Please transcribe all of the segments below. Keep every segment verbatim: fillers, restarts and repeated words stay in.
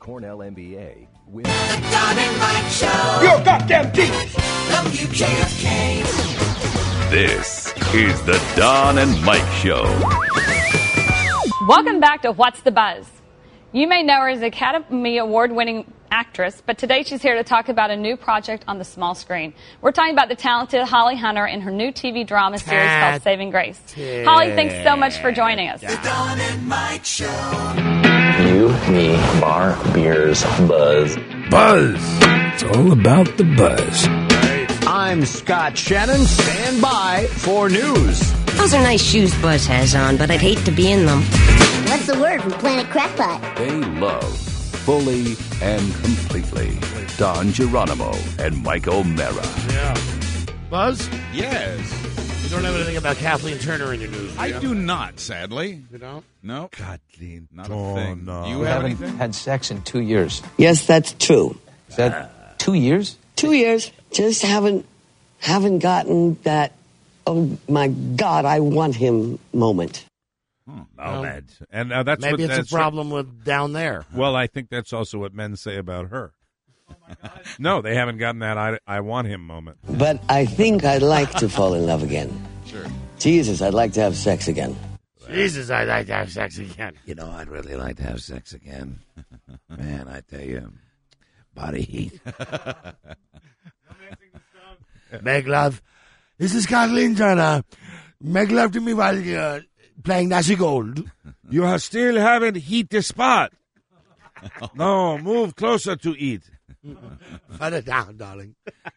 Cornell M B A. With The Don and Mike Show. You're a goddamn genius. W J F K. This is the Don and Mike Show. Welcome back to What's the Buzz? You may know her as Academy Award-winning actress, but today she's here to talk about a new project on the small screen. We're talking about the talented Holly Hunter and her new T V drama series called Saving Grace. Holly, thanks so much for joining us. The Don and Mike Show. You, me, bar, beers, buzz. Buzz. It's all about the buzz. I'm Scott Shannon. Stand by for news. Those are nice shoes Buzz has on, but I'd hate to be in them. What's the word from Planet Crackpot? They love fully and completely Don Geronimo and Mike O'Mara. Yeah. Buzz? Yes. You don't have anything about Kathleen Turner in your news, do I you? do not, sadly. You don't? No. Kathleen Not a thing. Turner. You We have haven't anything? had sex in two years. Yes, that's true. Is that two years? Two years. Just haven't haven't gotten that, oh my God, I want him moment. Oh, Well, man. And uh, that's Maybe what, it's that's a problem with down there. Well, I think that's also what men say about her. No, they haven't gotten that I, I want him moment. But I think I'd like to fall in love again. Sure. Jesus, I'd like to have sex again. Jesus, I'd like to have sex again. You know, I'd really like to have sex again. Man, I tell you, body heat. Make love. This is Kathleen Turner. Make love to me while you're playing Nazi Gold. You still haven't heat the spot. No, move closer to eat. Put it down, darling.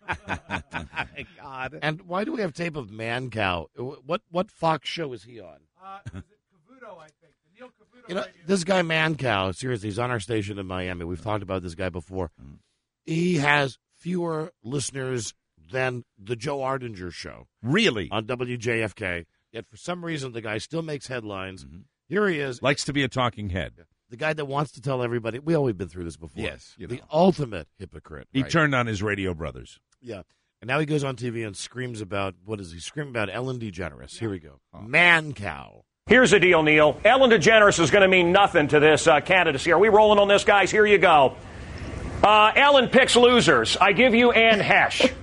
My God. And why do we have tape of Man Cow? What what Fox show is he on? Uh, is it Cavuto, I think. The Neil Cavuto You know, radio. this guy Man Cow, seriously, he's on our station in Miami. We've talked about this guy before. He has fewer listeners than the Joe Ardinger show Really? on W J F K. Yet for some reason, the guy still makes headlines. Here he is, Likes to be a talking head. the guy that wants to tell everybody. We always been through this before. Yes, you the know. ultimate hypocrite. He right? turned on his radio brothers. Yeah. And now he goes on T V and screams about, what is he? Screaming about Ellen DeGeneres. Here we go. Man Cow. Here's the deal, Neil. Ellen DeGeneres is going to mean nothing to this uh, candidacy. Are we rolling on this, guys? Here you go. Uh, Ellen picks losers. I give you Ann Hesh.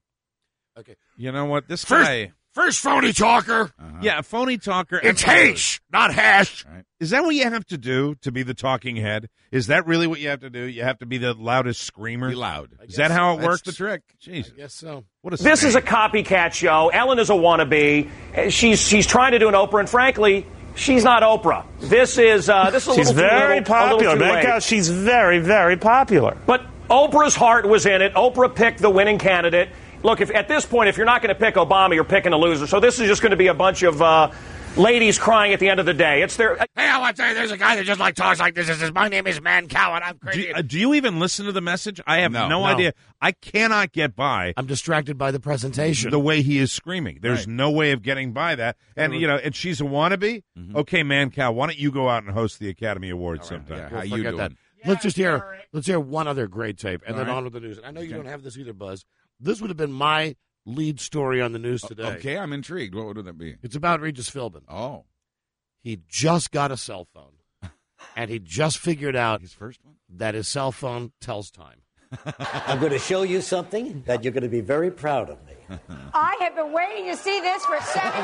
Okay. You know what? This First, guy. first phony talker. Uh-huh. Yeah, a phony talker. It's and- Hesh, not Hash. Right. Is that what you have to do to be the talking head? Is that really what you have to do? You have to be the loudest screamer? Be loud. Is that how it That's works? the trick. Jesus. I guess so. What a This snake. is a copycat show. Ellen is a wannabe. Uh, She's she's trying to do an Oprah, and frankly, she's not Oprah. This is uh, this is a She's little too very little, a little popular. too Make late. out she's very, very popular. But Oprah's heart was in it. Oprah picked the winning candidate. Look, if at this point, if you're not going to pick Obama, you're picking a loser. So this is just going to be a bunch of uh, ladies crying at the end of the day. It's their. Hey, I want to tell you, there's a guy that just like talks like this. He says, my name is Man Cow, and I'm Do crazy. you, uh, do you even listen to the message? I have No. no, No. idea. I cannot get by I'm distracted by the presentation. the way he is screaming. There's Right. no way of getting by that. And, you know, and she's a wannabe. Mhm. Okay, Man Cow, why don't you go out and host the Academy Awards sometime? Yeah, We'll how you forget doing? that. Let's just hear let's hear one other great tape, and All then right. on with the news. I know you Okay. don't have this either, Buzz. This would have been my lead story on the news today. Okay, I'm intrigued. What would that be? It's about Regis Philbin. Oh, He just got a cell phone, and he just figured out his first one? that his cell phone tells time. I'm going to show you something that you're going to be very proud of me. I have been waiting to see this for seven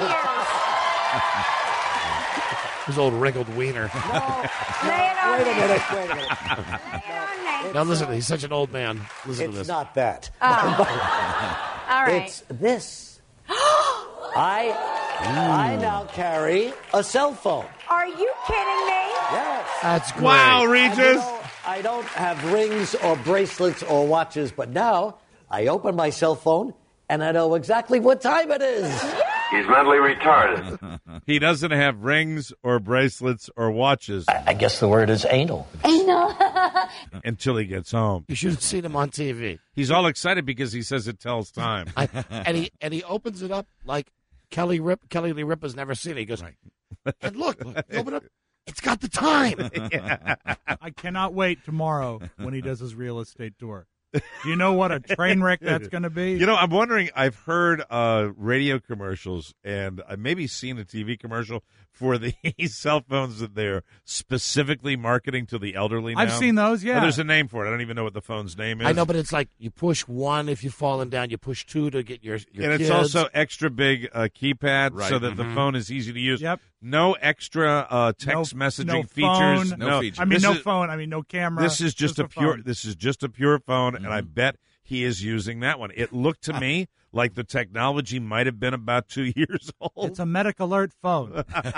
years. His old wrinkled wiener. Lay it on Wait a me. minute, wait a minute. Lay it on me. Now listen, he's such an old man. Listen to It's this. not that. All right. It's this. I I now carry a cell phone. Are you kidding me? Yes. That's great. Wow, And, Regis. you know, I don't have rings or bracelets or watches, but now I open my cell phone and I know exactly what time it is. He's mentally retarded. He doesn't have rings or bracelets or watches I guess the word is anal. Anal. until he gets home. You should have seen him on T V. He's all excited because he says it tells time. I, and he and he opens it up like Kelly Rip Kelly Lee Ripa's never seen it. He goes, and look, look, open up. It's got the time. I cannot wait tomorrow when he does his real estate tour. Do you know what a train wreck that's going to be? You know, I'm wondering, I've heard uh, radio commercials and I've maybe seen a T V commercial for the cell phones that they're specifically marketing to the elderly now. I've seen those, yeah. Oh, there's a name for it. I don't even know what the phone's name is. I know, but it's like you push one if you've fallen down, you push two to get your, your And kids. it's also extra big uh, keypad Right. so that Mm-hmm. the phone is easy to use. Yep. No extra uh, text no, messaging no features. Phone. No features. I mean, This no is- phone. I mean, no camera. This is just a pure. phone. This is just a pure phone, and Mm-hmm. I bet he is using that one. It looked to me like the technology might have been about two years old. It's a medic alert phone.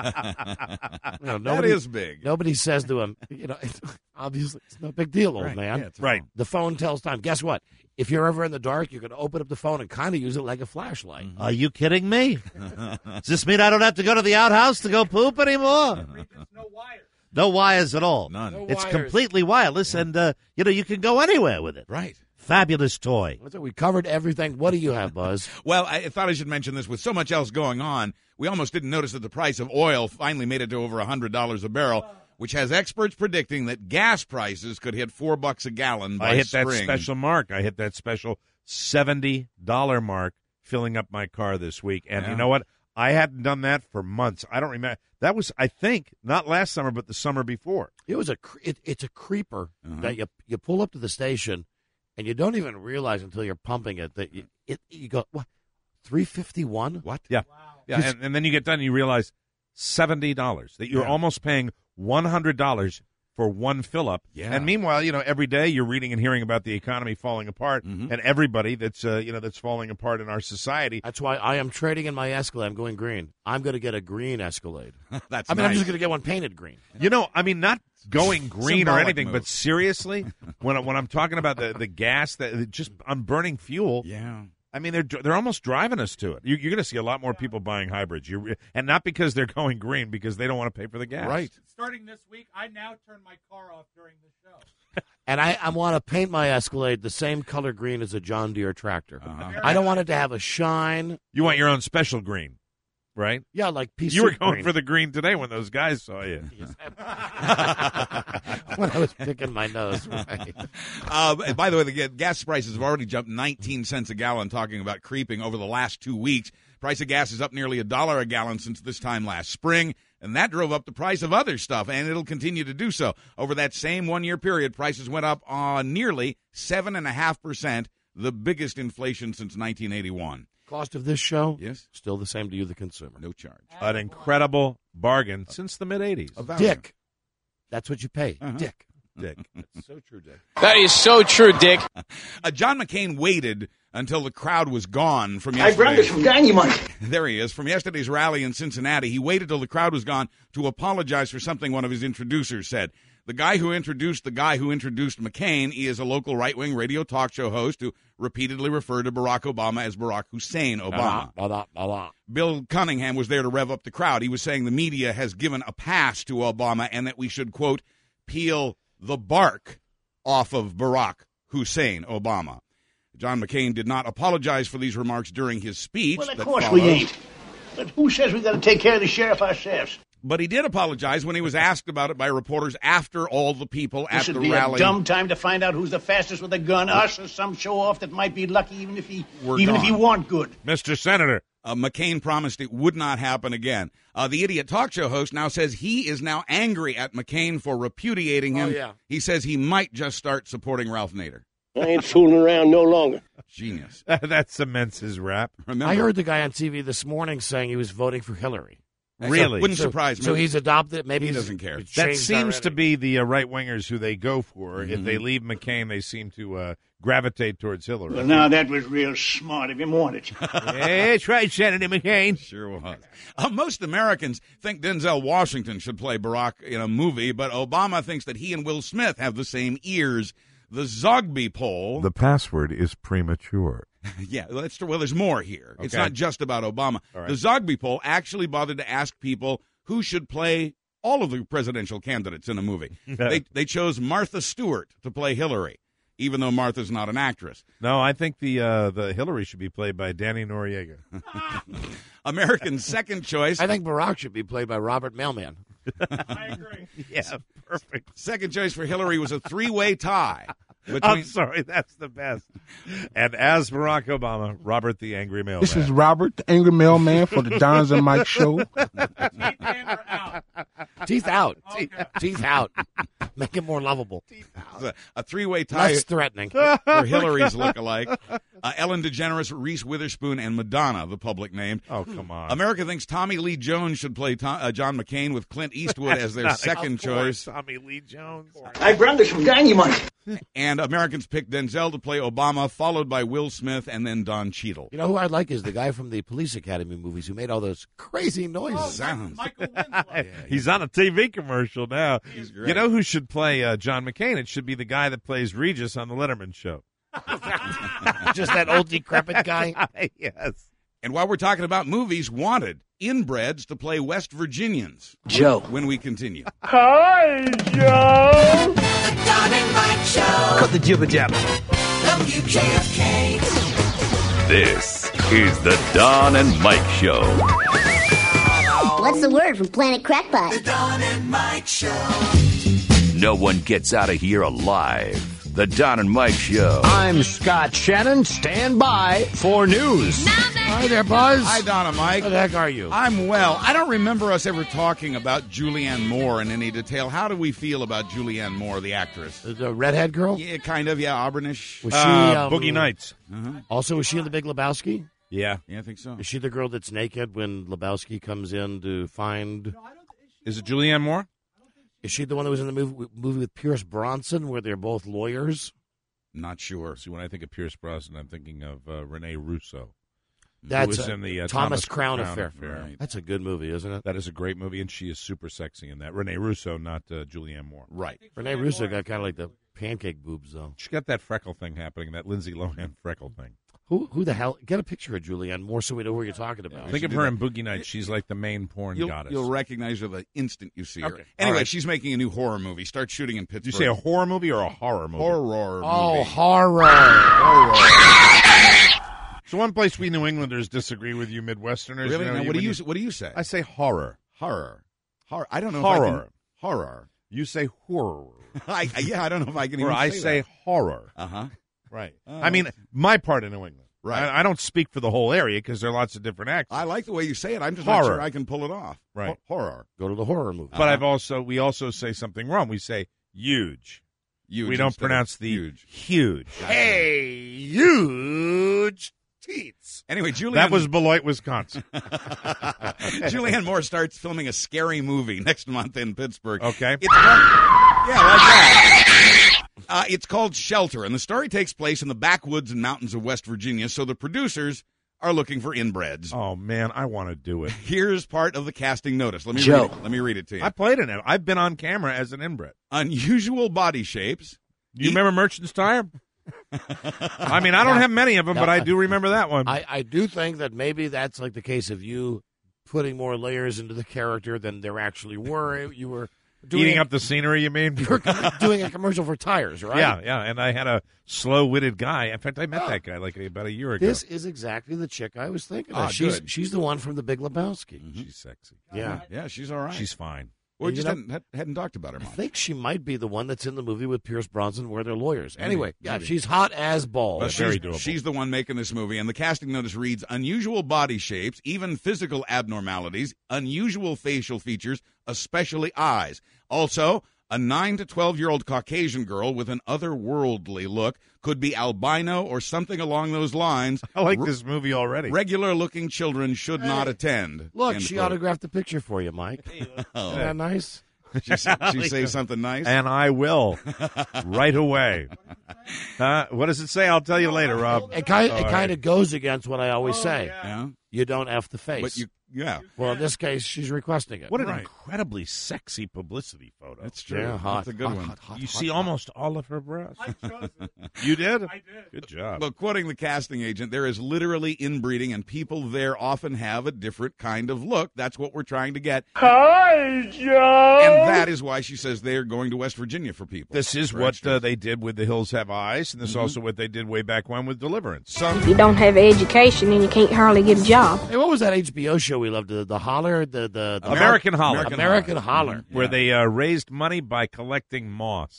You know, That nobody, is big. Nobody says to him, you know, it's, obviously it's no big deal, old Right. man. Yeah, it's a Right. phone. The phone tells time. Guess what? If you're ever in the dark, you can open up the phone and kind of use it like a flashlight. Are you kidding me? Does this mean I don't have to go to the outhouse to go poop anymore? no wires. No wires at all. None. No It's wires. completely wireless, and uh, you know you can go anywhere with it. Right. Fabulous toy. So we covered everything. What do you have, Buzz? Well, I thought I should mention this. With so much else going on, we almost didn't notice that the price of oil finally made it to over one hundred dollars a barrel, which has experts predicting that gas prices could hit four bucks a gallon by I hit spring. that special mark. I hit that special seventy dollar mark filling up my car this week. And Yeah. you know what? I hadn't done that for months. I don't remember. That was, I think, not last summer, but the summer before. It was a cre- it, it's a creeper Uh-huh. that you you pull up to the station, and you don't even realize until you're pumping it that you it you go what three fifty one. What? Yeah. Yeah. And, and then you get done and you realize seventy dollars, that you're Yeah. almost paying one hundred dollars for one fill up. Yeah. And meanwhile, you know, every day you're reading and hearing about the economy falling apart Mhm. and everybody that's, uh, you know, that's falling apart in our society. That's why I am trading in my Escalade. I'm going green. I'm going to get a green Escalade. That's I mean, I'm nice. just going to get one painted green. You know, I mean, not going green or Symbolic anything, move. but seriously, when I- when I'm talking about the, the gas that just on burning fuel, Yeah. I mean, they're they're almost driving us to it. You, you're going to see a lot more people buying hybrids, you and not because they're going green, because they don't want to pay for the gas. Right. Starting this week, I now turn my car off during the show. And I, I want to paint my Escalade the same color green as a John Deere tractor. Uh-huh. I don't want it to have a shine. You want your own special green, right? Yeah, like piece You were of going green. for the green today when those guys saw you. when I was picking my nose. Right. Uh, by the way, the ga- gas prices have already jumped nineteen cents a gallon, talking about creeping over the last two weeks. Price of gas is up nearly a dollar a gallon since this time last spring, and that drove up the price of other stuff, and it'll continue to do so. Over that same one-year period, prices went up on nearly seven point five percent, the biggest inflation since nineteen eighty-one. Cost of this show? Yes. Still the same to you, the consumer. No charge. An incredible bargain since the mid eighties. Dick. That's what you pay. Uh-huh. Dick. Dick. That's so true, Dick. That is so true, Dick. Uh, John McCain waited until the crowd was gone from I brought yesterday's. this from Dynamite. There he is. From yesterday's rally in Cincinnati, he waited till the crowd was gone to apologize for something one of his introducers said. The guy who introduced the guy who introduced McCain is a local right-wing radio talk show host who repeatedly referred to Barack Obama as Barack Hussein Obama. Blah, blah, blah, blah. Bill Cunningham was there to rev up the crowd. He was saying the media has given a pass to Obama and that we should, quote, peel the bark off of Barack Hussein Obama. John McCain did not apologize for these remarks during his speech. Well, of that course we followed. ain't. But who says we got to take care of the sheriff ourselves? But he did apologize when he was asked about it by reporters after all the people at This the would be rally a dumb time to find out who's the fastest with a gun, us or some show-off that might be lucky even if he were even if gone. he want good. Mister Senator. Uh, McCain promised it would not happen again. Uh, the idiot talk show host now says he is now angry at McCain for repudiating him. Oh, yeah. He says he might just start supporting Ralph Nader. I ain't fooling around no longer. Genius. That cements his rap. Remember, I heard the guy on T V this morning saying he was voting for Hillary. Really? Wouldn't So- surprise me. So he's adopted. Maybe He he's- doesn't care. it's That changed seems to already. be the uh, right wingers who they go for. If Mm-hmm. they leave McCain, they seem to uh, gravitate towards Hillary. Well, now that was real smart of him, wasn't it? That's right, Senator McCain. Sure was. Uh, most Americans think Denzel Washington should play Barack in a movie, but Obama thinks that he and Will Smith have the same ears. The Zogby poll. The password is premature. Yeah, that's true. Well, there's more here. It's Okay. not just about Obama. All right. The Zogby poll actually bothered to ask people who should play all of the presidential candidates in a movie. they they chose Martha Stewart to play Hillary, even though Martha's not an actress. No, I think the uh, the Hillary should be played by Danny Noriega. American's second choice. I think Barack should be played by Robert Mailman. I agree. Yeah, perfect. Second choice for Hillary was a three-way tie. I'm sorry, that's the best. And as Barack Obama, Robert the Angry Mailman. This is Robert, the Angry Mailman for the Dons and Mike Show. Teeth out. Okay. Teeth out. Make it more lovable. A, a three-way tie. Less threatening. For Hillary's look-alike. Uh, Ellen DeGeneres, Reese Witherspoon, and Madonna, the public named. Oh, come on. America thinks Tommy Lee Jones should play Tom, uh, John McCain with Clint Eastwood as their second choice. Tommy Lee Jones. I brandished some dynamite. And Americans picked Denzel to play Obama, followed by Will Smith, and then Don Cheadle. You know who I'd like is the guy from the Police Academy movies who made all those crazy noises. Oh, sounds. Michael Winslow. yeah, He's on a T V commercial now. He's great. You know who should play uh, John McCain? It should be the guy that plays Regis on the Letterman show. Just that old decrepit guy? Yes. And while we're talking about movies, Wanted, inbreds to play West Virginians. Joe. When we continue. Hi, Joe. The Don and Mike Show. Cut the jibber jabber. W J F K. This is the Don and Mike Show. What's the word from Planet Crackpot? The Don and Mike Show. No one gets out of here alive. The Don and Mike Show. I'm Scott Shannon. Stand by for news. Hi there, Buzz. Hi, Donna Mike. How the heck are you? I'm well. I don't remember us ever talking about Julianne Moore in any detail. How do we feel about Julianne Moore, the actress? The, the redhead girl? Yeah, kind of. Yeah, Auburnish. Was she Uh, um, Boogie Nights. Uh-huh. Also, was she in The Big Lebowski? Yeah. Yeah, I think so. Is she the girl that's naked when Lebowski comes in to find? Is it Julianne Moore? Is she the one that was in the movie, movie with Pierce Bronson where they're both lawyers? Not sure. See, when I think of Pierce Brosnan, I'm thinking of uh, Rene Russo. That's who was a in the uh, Thomas, Thomas Crown, Crown Affair. Affair. Right. That's a good movie, isn't it? That is a great movie, and she is super sexy in that. Rene Russo, not uh, Julianne Moore. Right. Renee Russo got kind of like the pancake boobs, though. She got that freckle thing happening, that Lindsay Lohan freckle thing. Who who the hell? Get a picture of Julianne Moore so we know who you're talking about. Think of her in Boogie Nights. She's like the main porn You'll, goddess. you'll recognize her the instant you see her. Okay. Anyway, All right. she's making a new horror movie. Start shooting in Pittsburgh. Did you say a horror movie or a horror movie? horror movie? Oh, horror. horror. So one place we New Englanders disagree with you Midwesterners. Really? You know, Now, you- what do when you What do you say? I say horror. horror. Horror. I don't know. If I Horror. can, horror. You say horror. I, I- yeah, I don't know if I can Or even I say, say horror. Uh huh. Right. Oh. I mean, my part of New England. Right. I, I don't speak for the whole area because there are lots of different accents. I like the way you say it. I'm just not Horror. sure I can pull it off. Right. Ho- horror. Go to the horror movie. But I've also we also say something wrong. We say huge. Huge we don't instead of pronounce the huge. huge. Hey, huge teats. Anyway, Julianne. That was Beloit, Wisconsin. Julianne Moore starts filming a scary movie next month in Pittsburgh. Okay. It's called, yeah, like that. Uh, it's called Shelter, and the story takes place in the backwoods and mountains of West Virginia, so the producers are looking for inbreds. Oh, man, I want to do it. Here's part of the casting notice. Let me Joe. read it. Let me read it to you. I played in it. I've been on camera as an inbred. Unusual body shapes. Do you remember Merchant's Tire? I mean, I don't have many of them, but I do remember that one. I, I do think that maybe that's like the case of you putting more layers into the character than there actually were. You were doing Eating a, up the scenery, you mean? you were doing a commercial for tires, right? Yeah, yeah. And I had a slow-witted guy. In fact, I met that guy like about a year ago. This is exactly the chick I was thinking of. Ah, she's good. she's the one from The Big Lebowski. Mm-hmm. She's sexy. Yeah. Yeah, she's all right. She's fine. Well, we And you just know- hadn't, had- hadn't talked about her I much. think she might be the one that's in the movie with Pierce Bronson where they're lawyers. Maybe, Anyway, yeah, maybe. she's hot as balls. But That's very she's, doable. she's the one making this movie, and the casting notice reads, unusual body shapes, even physical abnormalities, unusual facial features, especially eyes. Also, a nine to twelve-year-old Caucasian girl with an otherworldly look, could be albino or something along those lines. I like Re- this movie already. Regular-looking children should not attend. Look, End she quote. autographed the picture for you, Mike. Oh. Isn't that nice? She, she say something nice? And I will right away. Uh, what does it say? I'll tell you later, Rob. It kind Oh, it all kind right. of goes against what I always Oh, say. Yeah. You don't F the face. But you, yeah. well, in this case, she's requesting it. What an Right. incredibly sexy publicity photo. That's true. Yeah, hot. That's a good hot, one. hot, hot, You hot, see hot. almost all of her breasts. I chose it. You did? I did. Good job. Well, quoting the casting agent, there is literally inbreeding, and people there often have a different kind of look. That's what we're trying to get. Hi, Joe. And that is why she says they're going to West Virginia for people. This is For what extras. uh, they did with The Hills Have Eyes, and this is Mhm. also what they did way back when with Deliverance. If you don't have education, then you can't hardly get a job. Hey, what was that H B O show we loved? The, the Holler? The, the, the American Holler. American, Holler. Where they uh, raised money by collecting moss.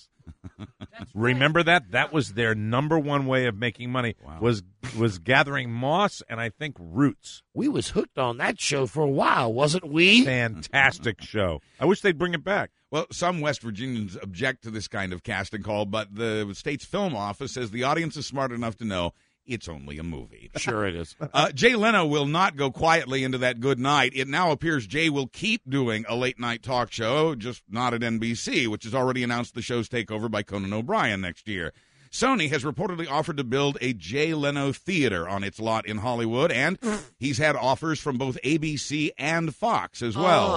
Remember that? That was their number one way of making money. Wow. Was was gathering moss and I think roots. We was hooked on that show for a while, wasn't we? Fantastic show. I wish they'd bring it back. Well, some West Virginians object to this kind of casting call, but the state's film office says the audience is smart enough to know it's only a movie. Sure it is. Uh, Jay Leno will not go quietly into that good night. It now appears Jay will keep doing a late-night talk show, just not at N B C, which has already announced the show's takeover by Conan O'Brien next year. Sony has reportedly offered to build a Jay Leno theater on its lot in Hollywood, and he's had offers from both A B C and Fox as well. Oh,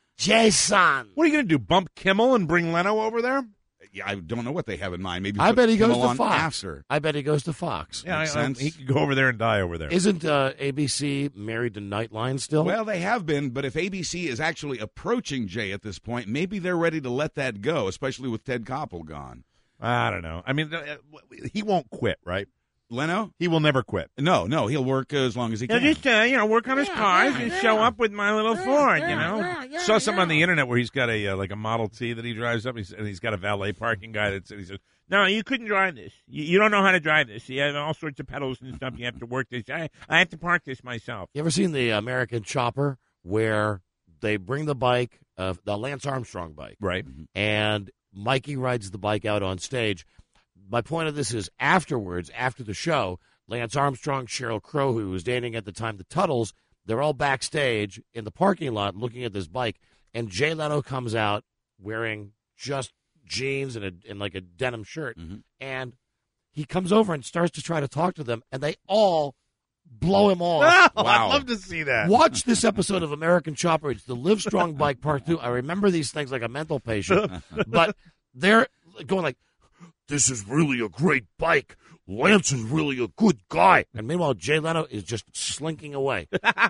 Jason. What are you going to do, bump Kimmel and bring Leno over there? Yeah, I don't know what they have in mind. Maybe I bet he goes Kimmel to on Fox. after. I bet he goes to Fox. Yeah, I, Makes I, sense. he could go over there and die over there. Isn't uh, A B C married to Nightline still? Well, they have been, but if A B C is actually approaching Jay at this point, maybe they're ready to let that go, especially with Ted Koppel gone. I don't know. I mean, uh, he won't quit, right? Leno? He will never quit. No, no, he'll work uh, as long as he He'll can. just, uh, you know, work on his cars and show up with my little Ford, you know. Saw something on the internet where he's got a uh, like a Model T that he drives up, he's, and he's got a valet parking guy that he says, "No, you couldn't drive this. You, you don't know how to drive this. You have all sorts of pedals and stuff. You have to work this. I, I have to park this myself." You ever seen the American Chopper where they bring the bike, uh, the Lance Armstrong bike, right? And Mikey rides the bike out on stage. My point of this is afterwards, after the show, Lance Armstrong, Sheryl Crow, who was dating at the time, the Tuttles, they're all backstage in the parking lot looking at this bike, and Jay Leno comes out wearing just jeans and, a, and like a denim shirt, mm-hmm. and he comes over and starts to try to talk to them, and they all blow him off. Oh, wow. I'd love to see that. Watch this episode of American Chopper. It's the Live Strong Bike Part two. I remember these things like a mental patient, but they're going like, "This is really a great bike. Lance is really a good guy." And meanwhile, Jay Leno is just slinking away.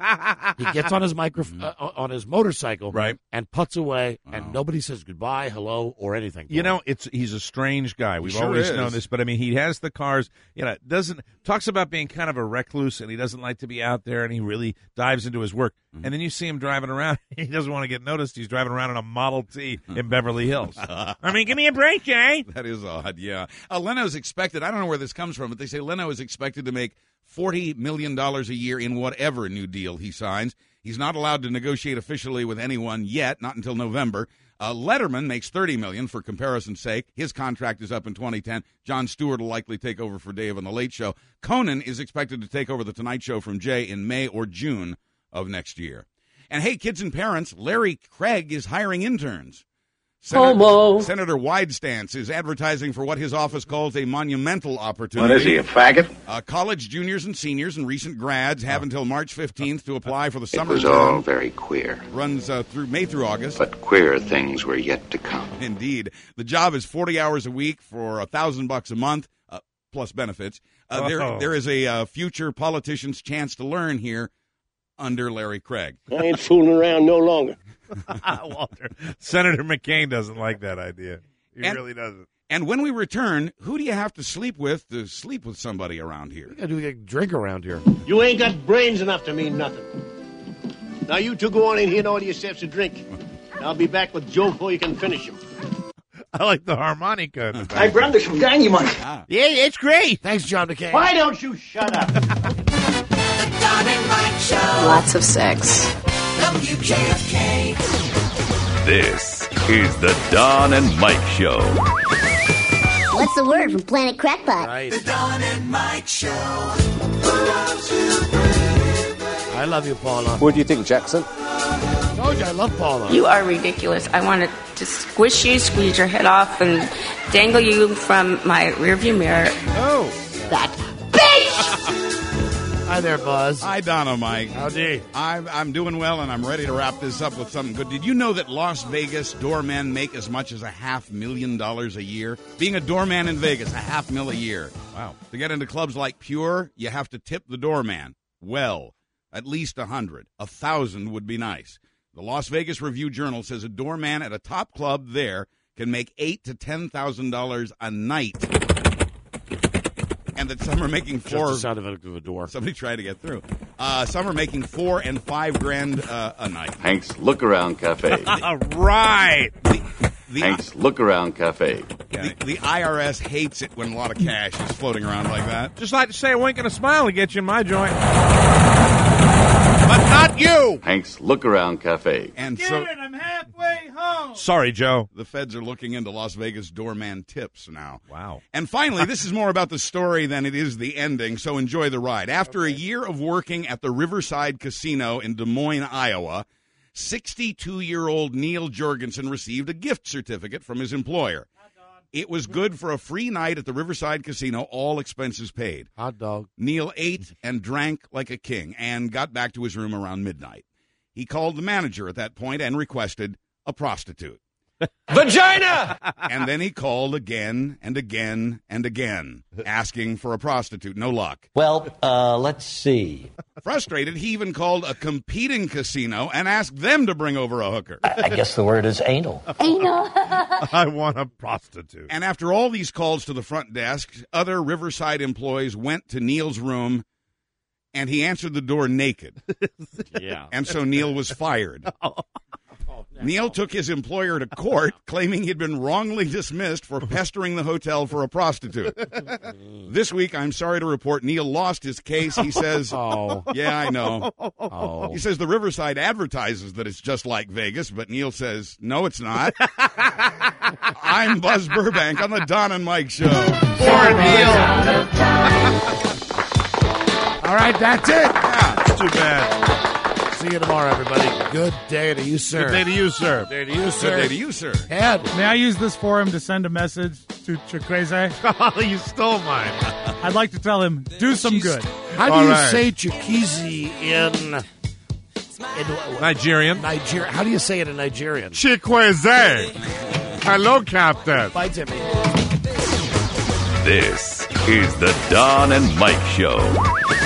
He gets on his micro- uh, on his motorcycle, right, and puts away, wow. and nobody says goodbye, hello, or anything. You know, it's he's a strange guy. We've He sure always is. known this, but I mean, he has the cars. You know, doesn't talks about being kind of a recluse, and he doesn't like to be out there, and he really dives into his work. Mm-hmm. And then you see him driving around. He doesn't want to get noticed. He's driving around in a Model T in Beverly Hills. I mean, give me a break, Jay. That is odd, yeah. Uh, Leno's expected, I don't know where this comes from, but they say Leno is expected to make forty million dollars a year in whatever new deal he signs. He's not allowed to negotiate officially with anyone yet, not until November. Uh, Letterman makes thirty million dollars for comparison's sake. His contract is up in twenty ten. Jon Stewart will likely take over for Dave on The Late Show. Conan is expected to take over The Tonight Show from Jay in May or June of next year. And hey, kids and parents, Larry Craig is hiring interns. Senator, Homo. Senator Widestance is advertising for what his office calls a monumental opportunity. What is he, a faggot? Uh, college juniors and seniors and recent grads have until March fifteenth to apply for the summer It was term. all very queer. Runs uh, through May through August. But queer things were yet to come. Indeed. The job is forty hours a week for a thousand bucks a month, uh, plus benefits. Uh, Oh. there, there is a uh, future politician's chance to learn here under Larry Craig. I ain't fooling around no longer. Walter, Senator McCain doesn't like that idea. He And- really doesn't. And when we return, who do you have to sleep with to sleep with somebody around here? We got to do a drink around here. You ain't got brains enough to mean nothing. Now you two go on in here and order yourselves a drink. I'll be back with Joe before you can finish him. I like the harmonica. In the back. I brought you some dynamite. Yeah, it's great. Thanks, John McCain. Why don't you shut up? The Don and Mike Show. Lots of sex. W J F K. This is the Don and Mike Show. What's the word from Planet Crackpot? Right. The Don and Mike Show. I love you, Paula. What do you think, Jackson? Told you I love Paula. You are ridiculous. I want to squish you, squeeze your head off, and dangle you from my rearview mirror. Oh. That bitch! Hi there, Buzz. Hi, Donna, Mike. Howdy. I'm, I'm doing well, and I'm ready to wrap this up with something good. Did you know that Las Vegas doormen make as much as a half million dollars a year? Being a doorman in Vegas, a half mil a year. Wow. To get into clubs like Pure, you have to tip the doorman. Well, at least a hundred. A thousand would be nice. The Las Vegas Review-Journal says a doorman at a top club there can make eight to ten thousand dollars a night. And that some are making four. Just the sound of a door. Somebody tried to get through. Uh, some are making four and five grand uh, a night. Hank's Look Around Cafe. All right. The, The, Hank's Look Around Cafe. the, the I R S hates it when a lot of cash is floating around like that. Just like to say a wink and a smile to get you in my joint. But not you! Hank's Look Around Cafe. And Get so it, I'm halfway home. Sorry, Joe. the feds are looking into Las Vegas doorman tips now. Wow. And finally, this is more about the story than it is the ending, so enjoy the ride. After a year of working at the Riverside Casino in Des Moines, Iowa, sixty-two-year-old Neil Jorgensen received a gift certificate from his employer. It was good for a free night at the Riverside Casino, all expenses paid. Hot dog. Neil ate and drank like a king and got back to his room around midnight. He called the manager at that point and requested a prostitute. Vagina! And then he called again and again and again, asking for a prostitute. No luck. Well, uh, let's see. Frustrated, he even called a competing casino and asked them to bring over a hooker. I guess the word is anal. Anal. I want a prostitute. And after all these calls to the front desk, other Riverside employees went to Neil's room, and he answered the door naked. Yeah. And so Neil was fired. Neil took his employer to court, claiming he'd been wrongly dismissed for pestering the hotel for a prostitute. This week, I'm sorry to report, Neil lost his case. He says, Oh. yeah, I know. Oh. He says the Riverside advertises that it's just like Vegas, but Neil says, no, it's not. I'm Buzz Burbank on the Don and Mike Show. Poor Neil. All right, that's it. Yeah. Too bad. See you tomorrow, everybody. Good day to you, sir. Good day to you, sir. Good day to you, sir. Good day to you, sir. Ed. May I use this forum to send a message to Chikweze? Oh, you stole mine. I'd like to tell him, do some good. How do All you right. say Chikizi in, in Nigerian. Nigeria? How do you say it in Nigerian? Chikweze. Hello, Captain. Bye, Timmy. This is the Don and Mike Show.